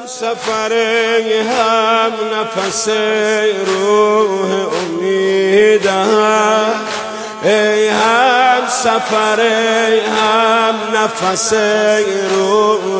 سفر هم نفس روح امیدم، ای هم سفر هم نفس روح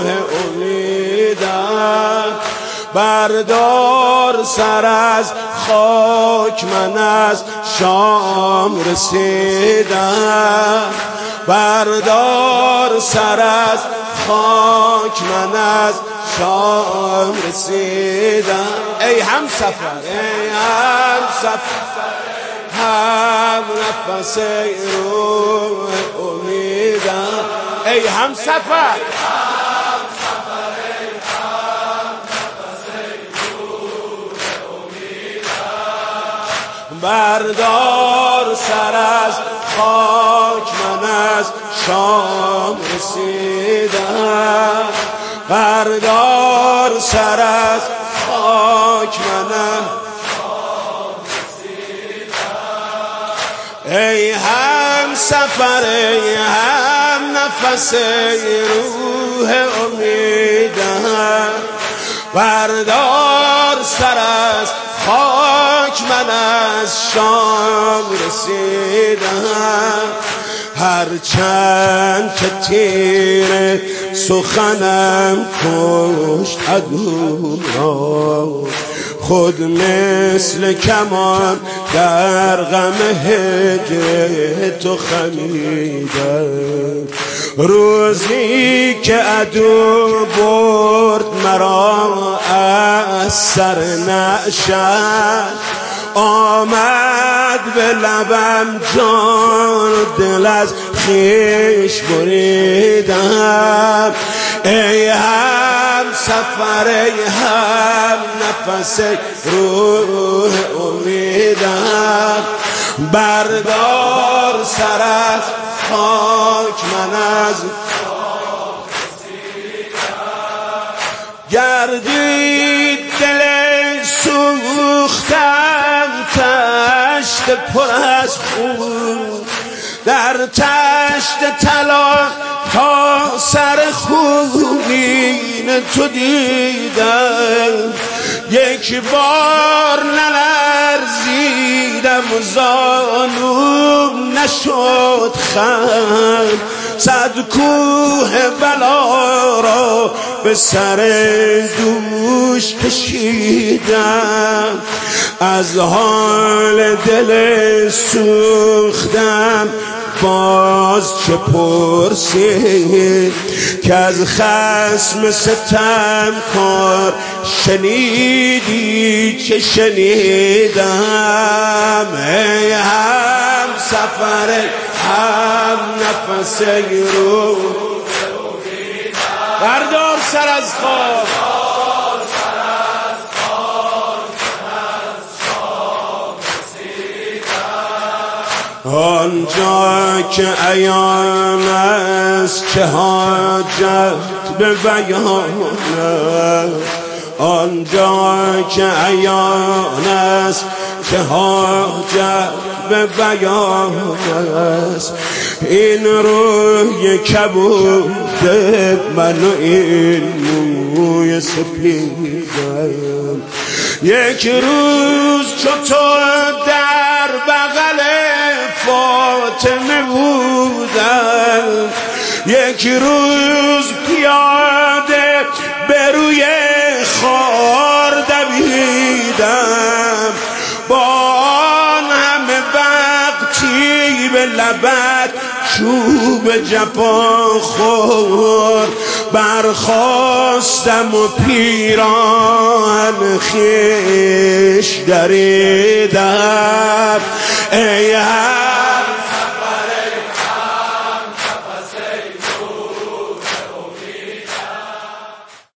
امیدم. بردار سر از خاک، من از شام رسیدم. بردار سر از خاک، من از شام رسیدم. ای هم سفر، ای هم سفر هم نفس روح امیدم. ای هم سفر، بردار سر از خاک، من از شام رسیدم. بردار سر از خاک، من از شام رسیدم. ای هم سفر، ای هم نفس روح امیدم. بردار سر از خاک، من از شام رسیدم. هرچند که تیر سخنم کشت عدو را، خود مثل کمان در غم هجر تو خمیدم. روزی که عدو برد مرا از سر نعشت، آمد به لبم جان و دل از خویش بریدم. ای هم سفر، ای هم نفس روح امیدم. بردار سر از خاک، من از گردید دل سوختم تشت پر از خون، در تشت طلا تا سر خونین تو دیدم. یک بار نلرزیدم و زانوم نشد خم، صد کوه بلا را به سر دوش کشیدم. از حال دل سوختم باز چه پرسی، که از خصم ستم کار شنیدی چه شنیدم. ای هم سفر، هم نفس روح، بردار سر از خاک، آنجا که عیان است که حاجت به بیان است. آنجا که عیان است که حاجت به بیان است. این روی کبود من و این موی سپیدم، یک روز چطور در بغل فاطمه بودم، یک روز پیاده به روی خار دویدم. با آن همه وقتی به لبت چوب جفا خورد، برخاستم و پیران خویش دریدم. ای